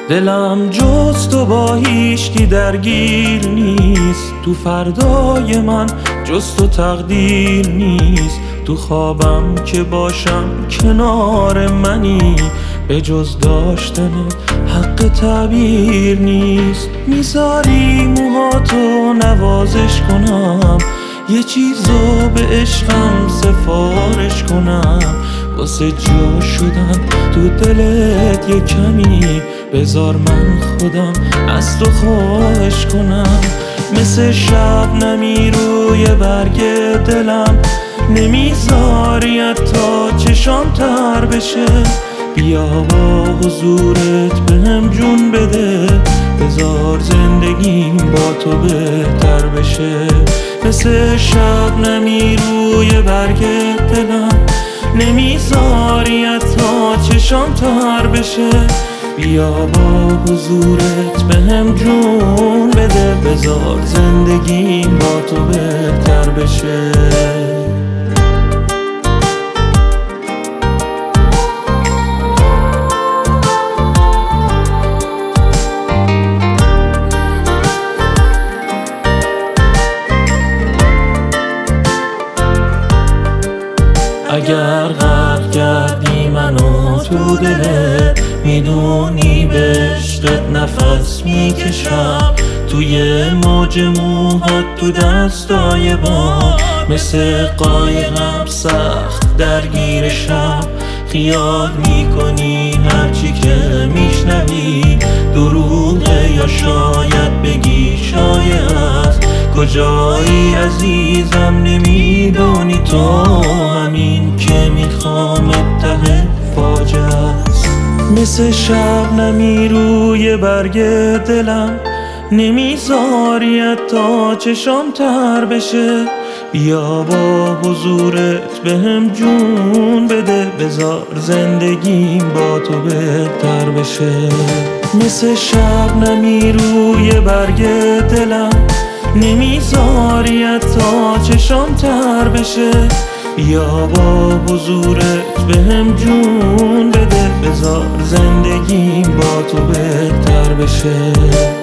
دلم جز تو با هیچکی درگیر نیست، تو فردای من جز تو تقدیر نیست. تو خوابم که باشم کنار منی، به جز داشتنت حق تعبیر نیست. میذاری موهاتو نوازش کنم، یه چیزو به عشقم سفارش کنم. واسه جا شدن تو دلت یه کمی، بذار من خودم از تو خواهش کنم. مثل شبنمی روی برگ دلم، نمیذاری تا چشام تر بشه. بیا با حضورت بهم جون بده، بذار زندگیم با تو بهتر بشه. مثل شبنمی روی برگ دلم، نمیذاری تا چشام تر بشه. بیا با حضورت بهم جون بده، بذار زندگیم با تو بهتر بشه. اگر غرق کردی منو تو دلت، میدونی به عشقت نفس میکشم. توی موج موهات تو دستای با، مثل قایقم سخت درگیرشم. خیال میکنی هرچی که میشنوی دروغه، یا شاید بگی شاید. کجایی عزیزم نمیدونی تو، همین که میخوام ته فاجعه است. مثل شبنمی روی برگ دلم، نمیذاری تا چشام تر بشه. بیا با حضورت بهم جون بده، بذار زندگیم با تو بهتر بشه. مثل شبنمی روی برگ دلم، نمیذاری تا چشام تر بشه. بیا با حضورت بهم جون بده، بذار زندگیم با تو بهتر بشه.